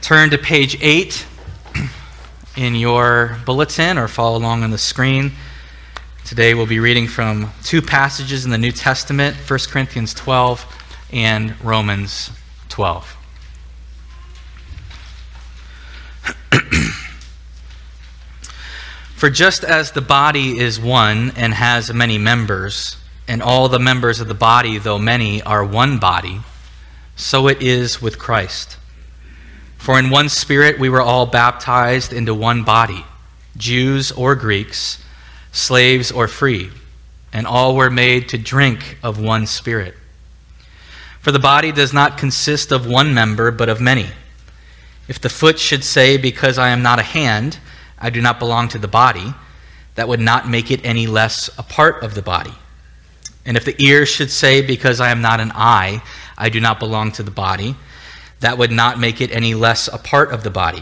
Turn to page 8 in your bulletin or follow along on the screen. Today we'll be reading from two passages in the New Testament, 1 Corinthians 12 and Romans 12. For just as the body is one and has many members, and all the members of the body, though many, are one body, so it is with Christ. For in one Spirit we were all baptized into one body, Jews or Greeks, slaves or free, and all were made to drink of one Spirit. For the body does not consist of one member, but of many. If the foot should say, because I am not a hand, I do not belong to the body, that would not make it any less a part of the body. And if the ear should say, because I am not an eye, I do not belong to the body, that would not make it any less a part of the body.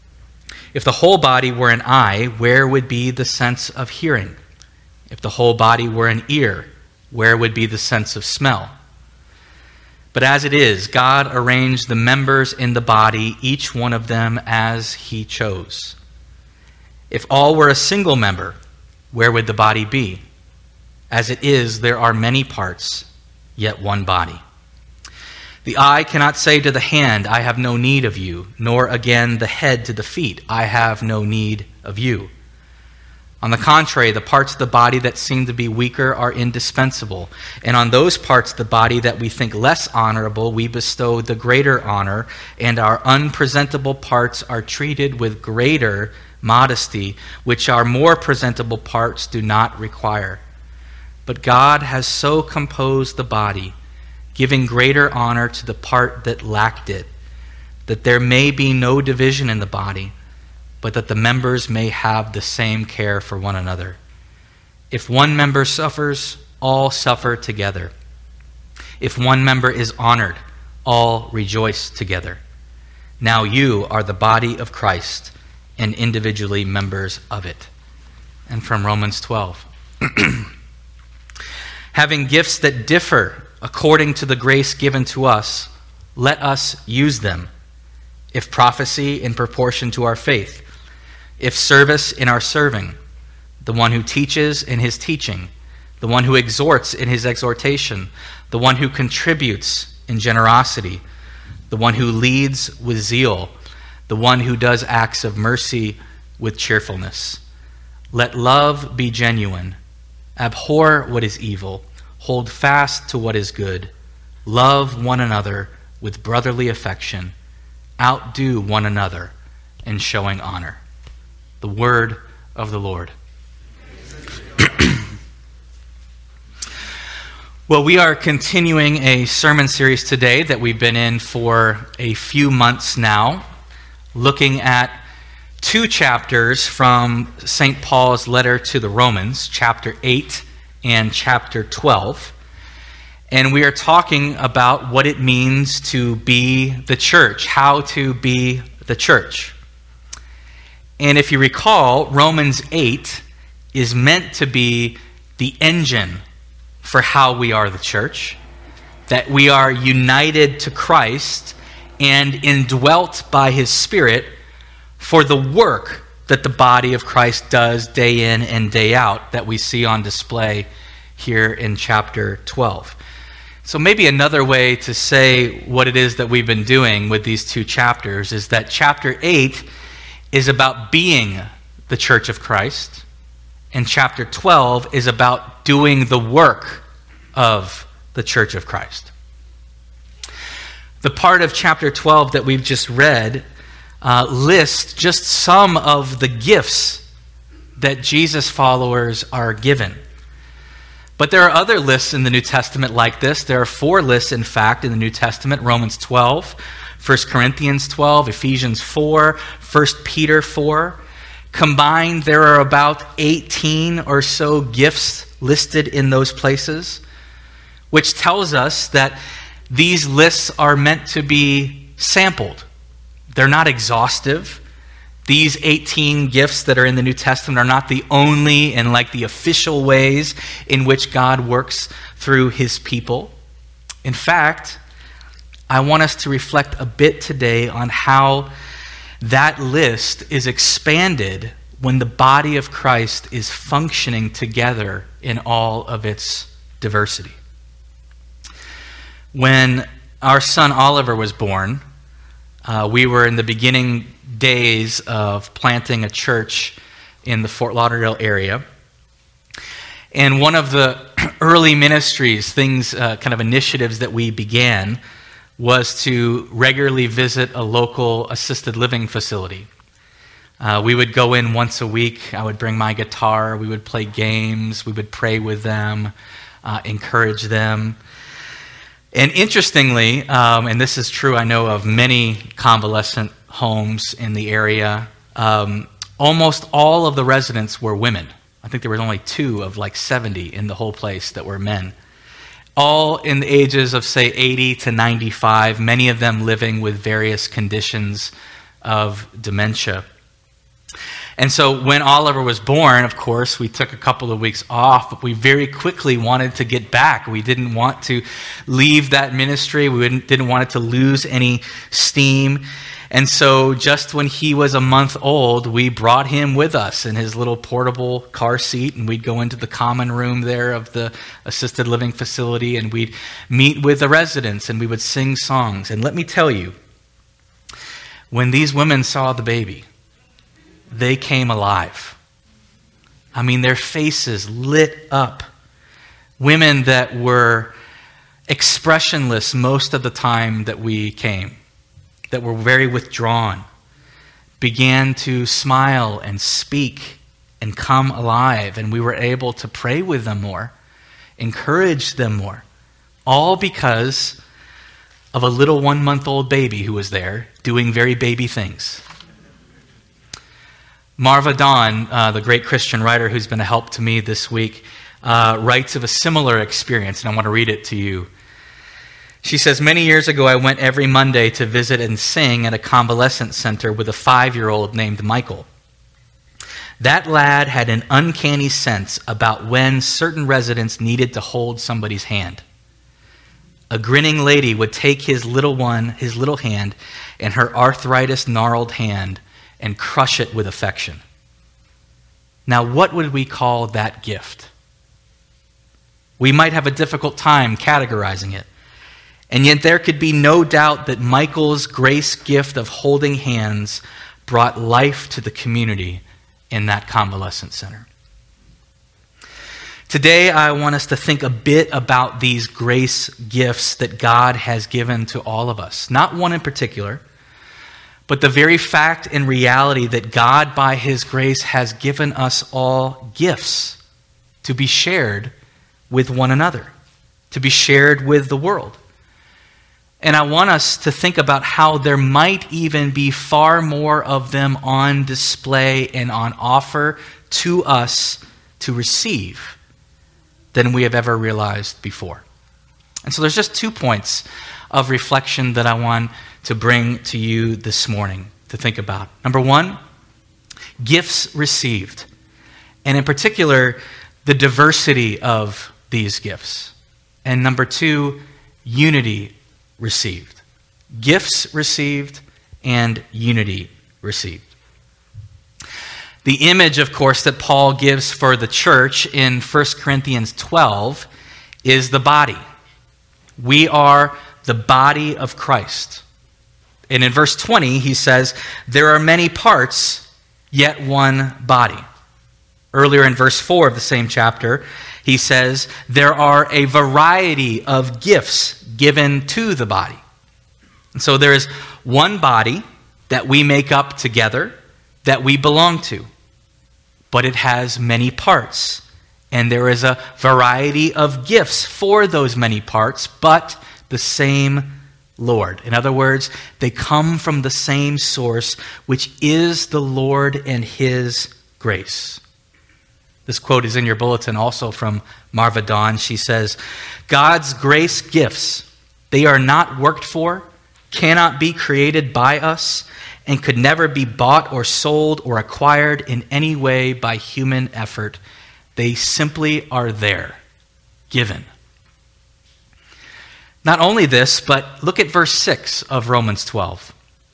If the whole body were an eye, where would be the sense of hearing? If the whole body were an ear, where would be the sense of smell? But as it is, God arranged the members in the body, each one of them as he chose. If all were a single member, where would the body be? As it is, there are many parts, yet one body. The eye cannot say to the hand, I have no need of you, nor again the head to the feet, I have no need of you. On the contrary, the parts of the body that seem to be weaker are indispensable, and on those parts of the body that we think less honorable, we bestow the greater honor, and our unpresentable parts are treated with greater modesty, which our more presentable parts do not require. But God has so composed the body, giving greater honor to the part that lacked it, that there may be no division in the body, but that the members may have the same care for one another. If one member suffers, all suffer together. If one member is honored, all rejoice together. Now you are the body of Christ, and individually members of it. And from Romans 12. Having gifts that differ according to the grace given to us, let us use them. If prophecy, in proportion to our faith. If service, in our serving. The one who teaches, in his teaching. The one who exhorts, in his exhortation. The one who contributes, in generosity. The one who leads, with zeal. The one who does acts of mercy with cheerfulness. Let love be genuine. Abhor what is evil. Hold fast to what is good. Love one another with brotherly affection. Outdo one another in showing honor. The word of the Lord. Well, we are continuing a sermon series today that we've been in for a few months now, looking at two chapters from St. Paul's letter to the Romans, chapter 8 and chapter 12. And we are talking about what it means to be the church, how to be the church. And if you recall, Romans 8 is meant to be the engine for how we are the church, that we are united to Christ and indwelt by his Spirit for the work that the body of Christ does day in and day out that we see on display here in chapter 12. So maybe another way to say what it is that we've been doing with these two chapters is that chapter 8 is about being the church of Christ, and chapter 12 is about doing the work of the church of Christ. The part of chapter 12 that we've just read lists just some of the gifts that Jesus followers are given. But there are other lists in the New Testament like this. There are 4 lists, in fact, in the New Testament: Romans 12, 1 Corinthians 12, Ephesians 4, 1 Peter 4. Combined, there are about 18 or so gifts listed in those places, which tells us that these lists are meant to be sampled. They're not exhaustive. These 18 gifts that are in the New Testament are not the only and like the official ways in which God works through his people. In fact, I want us to reflect a bit today on how that list is expanded when the body of Christ is functioning together in all of its diversity. When our son Oliver was born, we were in the beginning days of planting a church in the Fort Lauderdale area. And one of the early ministries, kind of initiatives that we began, was to regularly visit a local assisted living facility. We would go in once a week. I would bring my guitar. We would play games. We would pray with them, encourage them. And interestingly, and this is true, I know of many convalescent homes in the area, almost all of the residents were women. I think there were only 2 of like 70 in the whole place that were men. All in the ages of, say, 80 to 95, many of them living with various conditions of dementia. And so when Oliver was born, of course, we took a couple of weeks off, but we very quickly wanted to get back. We didn't want to leave that ministry. We didn't want it to lose any steam. And so just when he was a month old, we brought him with us in his little portable car seat, and we'd go into the common room there of the assisted living facility, and we'd meet with the residents, and we would sing songs. And let me tell you, when these women saw the baby, they came alive. I mean, their faces lit up. Women that were expressionless most of the time that we came, that were very withdrawn, began to smile and speak and come alive. And we were able to pray with them more, encourage them more, all because of a little 1-month-old baby who was there doing very baby things. Marva Dawn, the great Christian writer who's been a help to me this week, writes of a similar experience, and I want to read it to you. She says, "Many years ago, I went every Monday to visit and sing at a convalescent center with a 5-year-old named Michael. That lad had an uncanny sense about when certain residents needed to hold somebody's hand. A grinning lady would take his little hand, and her arthritis-gnarled hand, and crush it with affection. Now, what would we call that gift? We might have a difficult time categorizing it, and yet there could be no doubt that Michael's grace gift of holding hands brought life to the community in that convalescent center." Today, I want us to think a bit about these grace gifts that God has given to all of us. Not one in particular, but the very fact and reality that God, by His grace, has given us all gifts to be shared with one another, to be shared with the world. And I want us to think about how there might even be far more of them on display and on offer to us to receive than we have ever realized before. And so there's just 2 points of reflection that I want to bring to you this morning to think about. Number 1, gifts received. And in particular, the diversity of these gifts. And number 2, unity received. Gifts received and unity received. The image, of course, that Paul gives for the church in 1 Corinthians 12 is the body. We are the body of Christ. And in verse 20, he says, "There are many parts, yet one body." Earlier in verse 4 of the same chapter, he says, "There are a variety of gifts given to the body." And so there is one body that we make up together, that we belong to. But it has many parts. And there is a variety of gifts for those many parts, but the same Lord. In other words, they come from the same source, which is the Lord and His grace. This quote is in your bulletin also from Marva Dawn. She says, "God's grace gifts, they are not worked for, cannot be created by us, and could never be bought or sold or acquired in any way by human effort. They simply are there, given." Not only this, but look at verse 6 of Romans 12.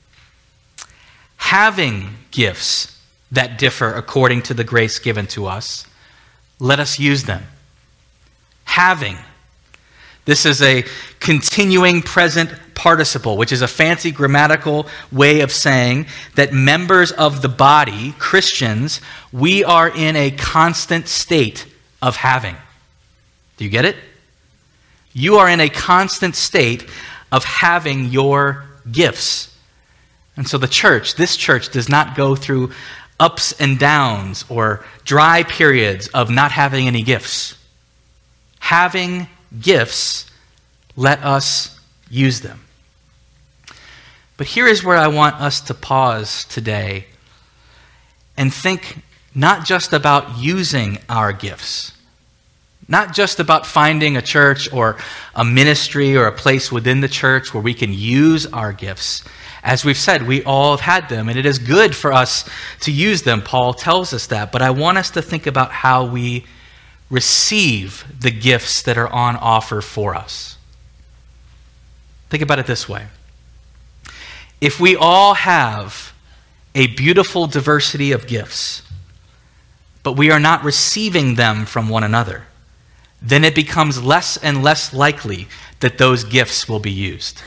Having gifts that differ according to the grace given to us, let us use them. Having. This is a continuing present participle, which is a fancy grammatical way of saying that members of the body, Christians, we are in a constant state of having. Do you get it? You are in a constant state of having your gifts. And so this church does not go through ups and downs or dry periods of not having any gifts. Having gifts, let us use them. But here is where I want us to pause today and think not just about using our gifts, not just about finding a church or a ministry or a place within the church where we can use our gifts. As we've said, we all have had them, and it is good for us to use them. Paul tells us that. But I want us to think about how we receive the gifts that are on offer for us. Think about it this way. If we all have a beautiful diversity of gifts, but we are not receiving them from one another, then it becomes less and less likely that those gifts will be used.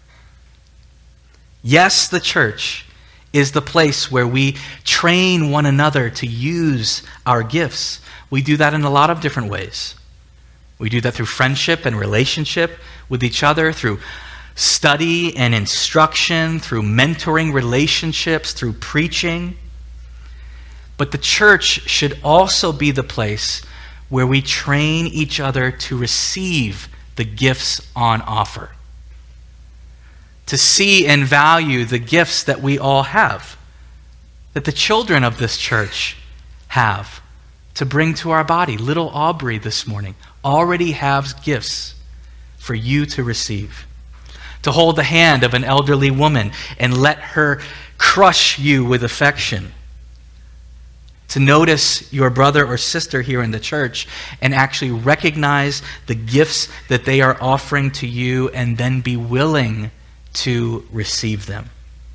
Yes, the church is the place where we train one another to use our gifts. We do that in a lot of different ways. We do that through friendship and relationship with each other, through study and instruction, through mentoring relationships, through preaching. But the church should also be the place where we train each other to receive the gifts on offer, to see and value the gifts that we all have, that the children of this church have, to bring to our body. Little Aubrey this morning already has gifts for you to receive. To hold the hand of an elderly woman and let her crush you with affection. To notice your brother or sister here in the church and actually recognize the gifts that they are offering to you and then be willing to receive them.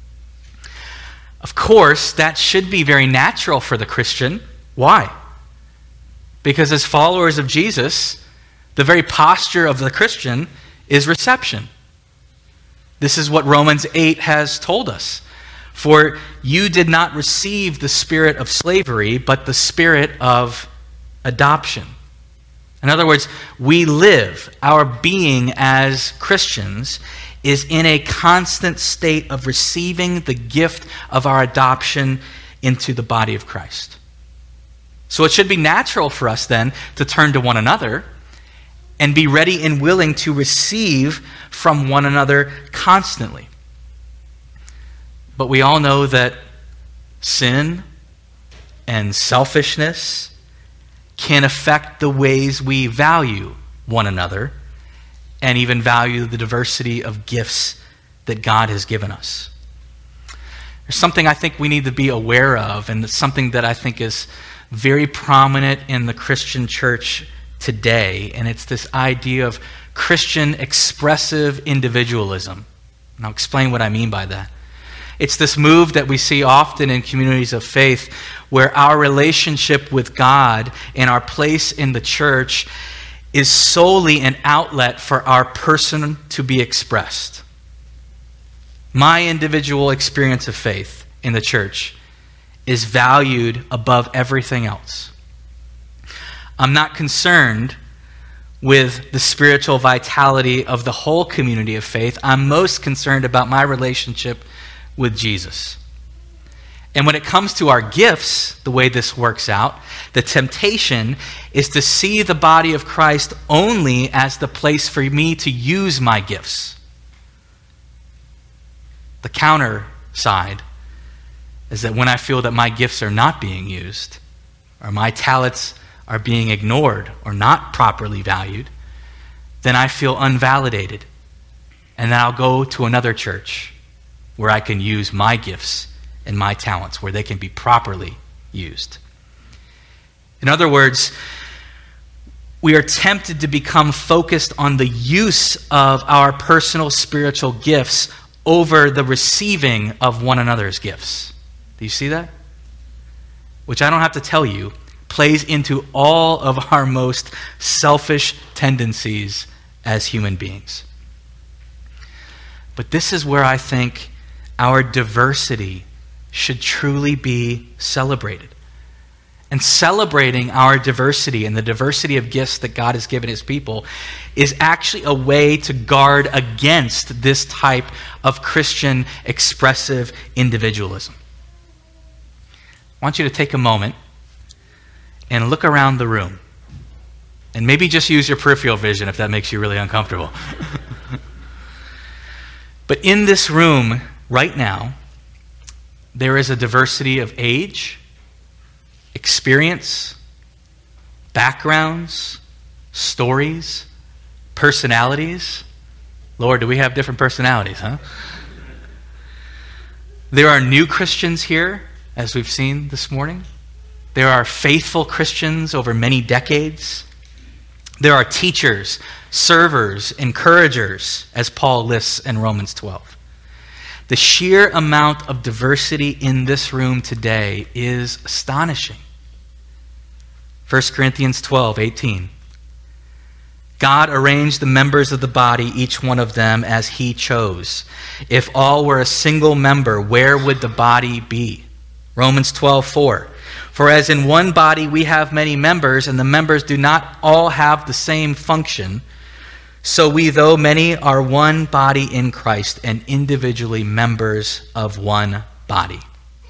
Of course, that should be very natural for the Christian. Why? Because as followers of Jesus, the very posture of the Christian is reception. This is what Romans 8 has told us. For you did not receive the spirit of slavery, but the spirit of adoption. In other words, we live, our being as Christians is in a constant state of receiving the gift of our adoption into the body of Christ. So it should be natural for us then to turn to one another and be ready and willing to receive from one another constantly. But we all know that sin and selfishness can affect the ways we value one another and even value the diversity of gifts that God has given us. There's something I think we need to be aware of, and it's something that I think is very prominent in the Christian church today, and it's this idea of Christian expressive individualism. And I'll explain what I mean by that. It's this move that we see often in communities of faith where our relationship with God and our place in the church is solely an outlet for our person to be expressed. My individual experience of faith in the church is valued above everything else. I'm not concerned with the spiritual vitality of the whole community of faith. I'm most concerned about my relationship with Jesus. And when it comes to our gifts, the way this works out, the temptation is to see the body of Christ only as the place for me to use my gifts. The counter side is that when I feel that my gifts are not being used, or my talents are being ignored or not properly valued, then I feel unvalidated. And then I'll go to another church where I can use my gifts and my talents, where they can be properly used. In other words, we are tempted to become focused on the use of our personal spiritual gifts over the receiving of one another's gifts. Do you see that? Which I don't have to tell you, plays into all of our most selfish tendencies as human beings. But this is where I think our diversity should truly be celebrated. And celebrating our diversity and the diversity of gifts that God has given his people is actually a way to guard against this type of Christian expressive individualism. I want you to take a moment and look around the room. And maybe just use your peripheral vision if that makes you really uncomfortable. But in this room right now, there is a diversity of age, experience, backgrounds, stories, personalities. Lord, do we have different personalities, huh? There are new Christians here, as we've seen this morning. There are faithful Christians over many decades. There are teachers, servers, encouragers, as Paul lists in Romans 12. The sheer amount of diversity in this room today is astonishing. 1 Corinthians 12:18. God arranged the members of the body, each one of them, as he chose. If all were a single member, where would the body be? Romans 12:4. For as in one body we have many members, and the members do not all have the same function, so we, though many, are one body in Christ, and individually members of one body.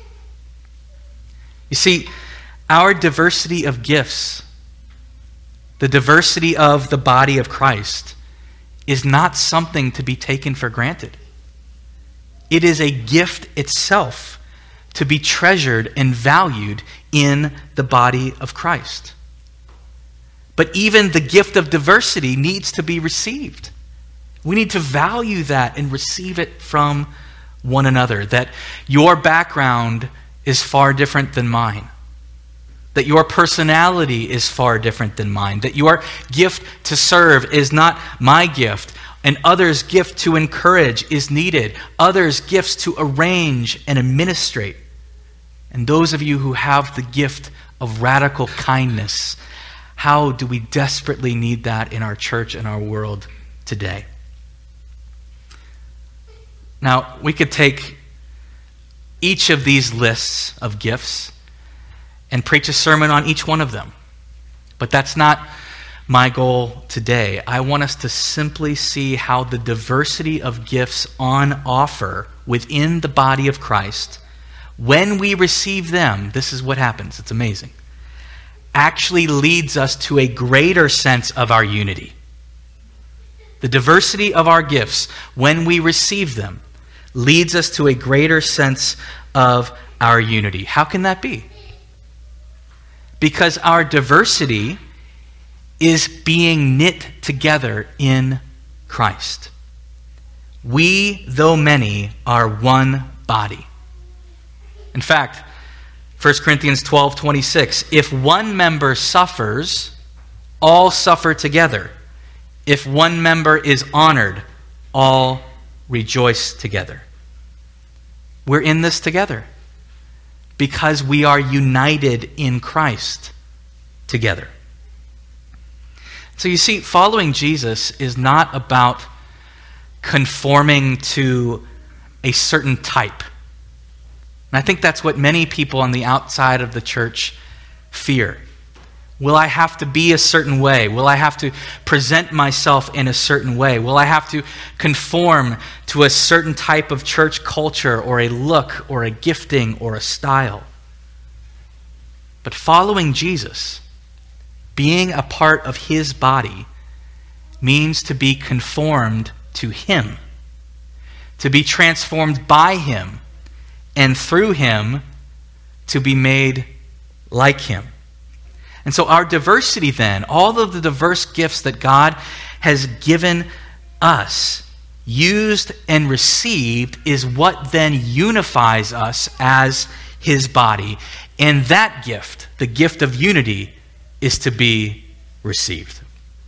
You see, our diversity of gifts, the diversity of the body of Christ, is not something to be taken for granted. It is a gift itself to be treasured and valued in the body of Christ. But even the gift of diversity needs to be received. We need to value that and receive it from one another. That your background is far different than mine. That your personality is far different than mine. That your gift to serve is not my gift. And others' gift to encourage is needed. Others' gifts to arrange and administrate. And those of you who have the gift of radical kindness, how do we desperately need that in our church and our world today? Now, we could take each of these lists of gifts and preach a sermon on each one of them. But that's not my goal today. I want us to simply see how the diversity of gifts on offer within the body of Christ, when we receive them, this is what happens. It's amazing. Actually leads us to a greater sense of our unity. The diversity of our gifts, when we receive them, leads us to a greater sense of our unity. How can that be? Because our diversity is being knit together in Christ. We, though many, are one body. In fact, 1 Corinthians 12:26, if one member suffers, all suffer together. If one member is honored, all rejoice together. We're in this together because we are united in Christ together. So you see, following Jesus is not about conforming to a certain type. And I think that's what many people on the outside of the church fear. Will I have to be a certain way? Will I have to present myself in a certain way? Will I have to conform to a certain type of church culture or a look or a gifting or a style? But following Jesus, being a part of his body, means to be conformed to him, to be transformed by him, and through him to be made like him. And so our diversity then, all of the diverse gifts that God has given us, used and received, is what then unifies us as his body. And that gift, the gift of unity, is to be received.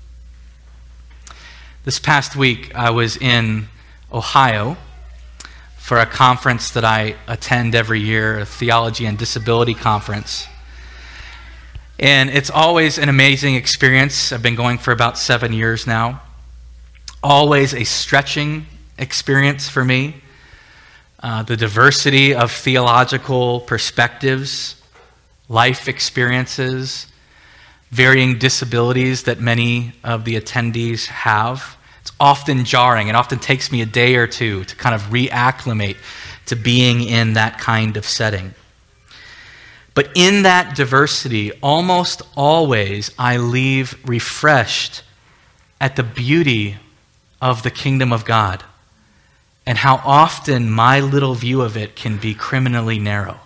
This past week, I was in Ohio for a conference that I attend every year, a Theology and Disability Conference. And it's always an amazing experience. I've been going for about 7 years now. Always a stretching experience for me. The diversity of theological perspectives, life experiences, varying disabilities that many of the attendees have. It's often jarring. It often takes me a day or two to kind of reacclimate to being in that kind of setting. But in that diversity, almost always I leave refreshed at the beauty of the kingdom of God and how often my little view of it can be criminally narrow.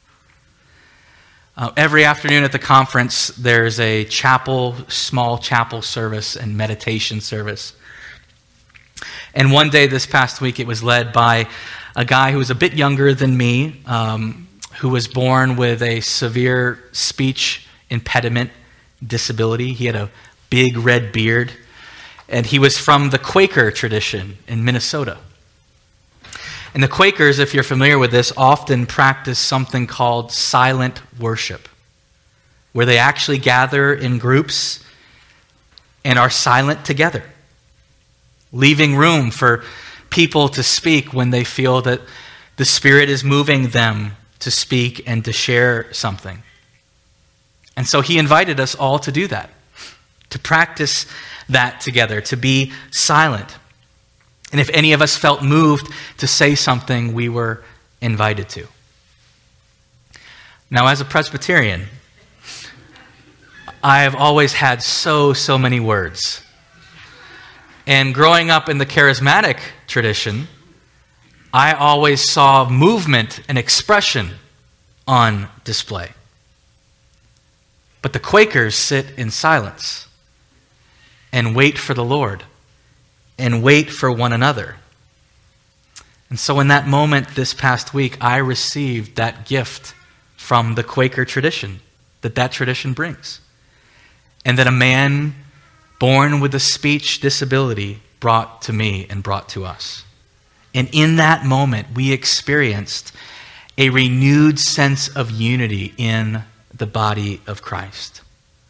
Every afternoon at the conference, there's a small chapel service and meditation service. And one day this past week, it was led by a guy who was a bit younger than me, who was born with a severe speech impediment disability. He had a big red beard, and he was from the Quaker tradition in Minnesota. And the Quakers, if you're familiar with this, often practice something called silent worship, where they actually gather in groups and are silent together, leaving room for people to speak when they feel that the Spirit is moving them to speak and to share something. And so he invited us all to do that, to practice that together, to be silent. And if any of us felt moved to say something, we were invited to. Now, as a Presbyterian, I have always had so many words. And growing up in the charismatic tradition, I always saw movement and expression on display. But the Quakers sit in silence and wait for the Lord and wait for one another. And so in that moment this past week, I received that gift from the Quaker tradition that tradition brings. And that a man born with a speech disability brought to me and brought to us. And in that moment, we experienced a renewed sense of unity in the body of Christ.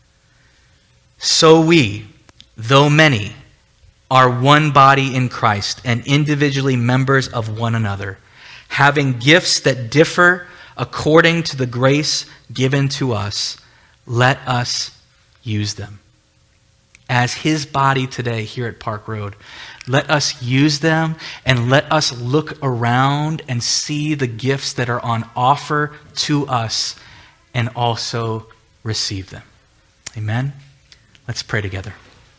So we, though many, are one body in Christ and individually members of one another, having gifts that differ according to the grace given to us. Let us use them. As his body today here at Park Road, let us use them and let us look around and see the gifts that are on offer to us and also receive them. Amen? Let's pray together.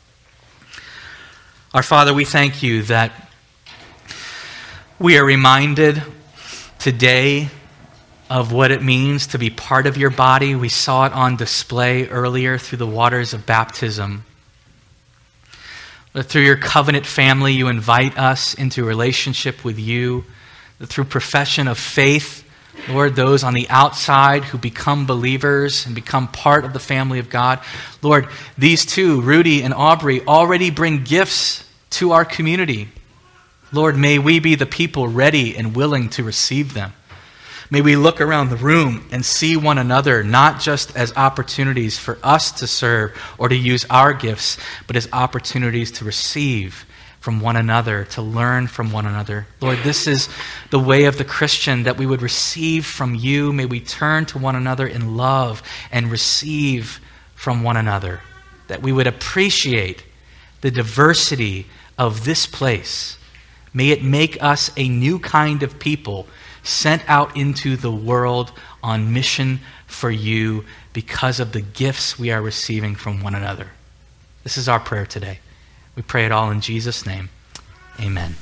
Our Father, we thank you that we are reminded today of what it means to be part of your body. We saw it on display earlier through the waters of baptism. That through your covenant family, you invite us into a relationship with you. That through profession of faith, Lord, those on the outside who become believers and become part of the family of God. Lord, these two, Rudy and Aubrey, already bring gifts to our community. Lord, may we be the people ready and willing to receive them. May we look around the room and see one another not just as opportunities for us to serve or to use our gifts, but as opportunities to receive from one another, to learn from one another. Lord, this is the way of the Christian, that we would receive from you. May we turn to one another in love and receive from one another. That we would appreciate the diversity of this place. May it make us a new kind of people sent out into the world on mission for you because of the gifts we are receiving from one another. This is our prayer today. We pray it all in Jesus' name. Amen.